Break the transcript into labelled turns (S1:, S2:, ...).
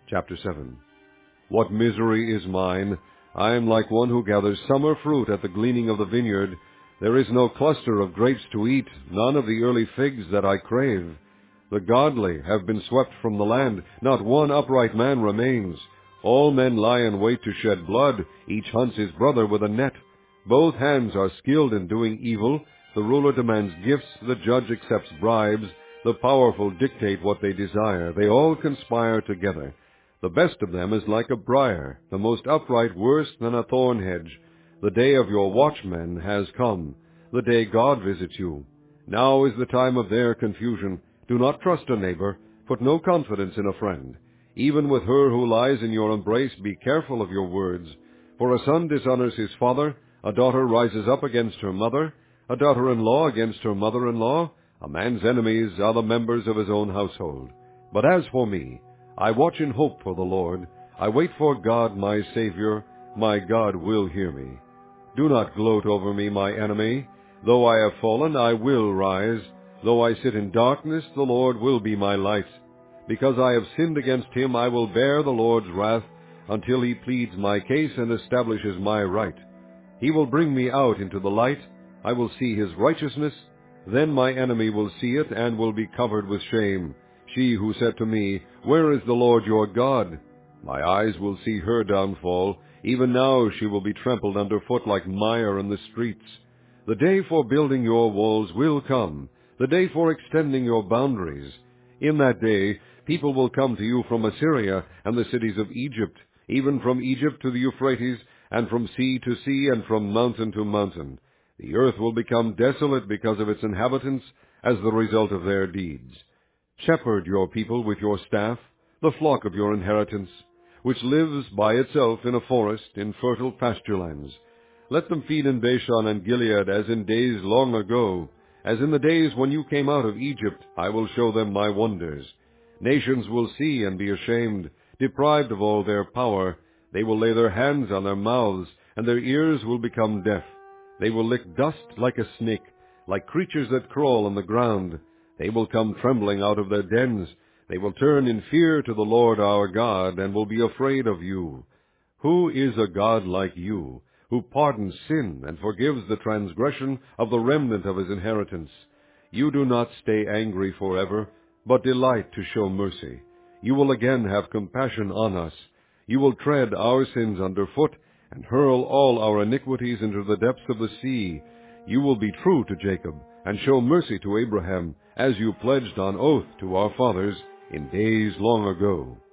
S1: Chapter 7. What misery is mine! I am like one who gathers summer fruit at the gleaning of the vineyard. There is no cluster of grapes to eat, none of the early figs that I crave. The godly have been swept from the land, not one upright man remains. All men lie in wait to shed blood, each hunts his brother with a net. Both hands are skilled in doing evil. The ruler demands gifts, the judge accepts bribes. The powerful dictate what they desire. They all conspire together. The best of them is like a briar, the most upright worse than a thorn hedge. The day of your watchmen has come, the day God visits you. Now is the time of their confusion. Do not trust a neighbor, put no confidence in a friend. Even with her who lies in your embrace, be careful of your words. For a son dishonors his father, a daughter rises up against her mother, a daughter-in-law against her mother-in-law. A man's enemies are the members of his own household. But as for me, I watch in hope for the Lord. I wait for God my Savior. My God will hear me. Do not gloat over me, my enemy. Though I have fallen, I will rise. Though I sit in darkness, the Lord will be my light. Because I have sinned against him, I will bear the Lord's wrath until he pleads my case and establishes my right. He will bring me out into the light. I will see his righteousness. Then my enemy will see it and will be covered with shame. She who said to me, Where is the Lord your God? My eyes will see her downfall. Even now she will be trampled underfoot like mire in the streets. The day for building your walls will come, the day for extending your boundaries. In that day, people will come to you from Assyria and the cities of Egypt, even from Egypt to the Euphrates, and from sea to sea, and from mountain to mountain. The earth will become desolate because of its inhabitants, as the result of their deeds. Shepherd your people with your staff, the flock of your inheritance, which lives by itself in a forest, in fertile pasture lands. Let them feed in Bashan and Gilead as in days long ago. As in the days when you came out of Egypt, I will show them my wonders. Nations will see and be ashamed, deprived of all their power. They will lay their hands on their mouths, and their ears will become deaf. They will lick dust like a snake, like creatures that crawl on the ground. They will come trembling out of their dens. They will turn in fear to the Lord our God, and will be afraid of you. Who is a God like you, who pardons sin and forgives the transgression of the remnant of his inheritance? You do not stay angry forever, but delight to show mercy. You will again have compassion on us. You will tread our sins underfoot, and hurl all our iniquities into the depths of the sea. You will be true to Jacob, and show mercy to Abraham, as you pledged on oath to our fathers in days long ago.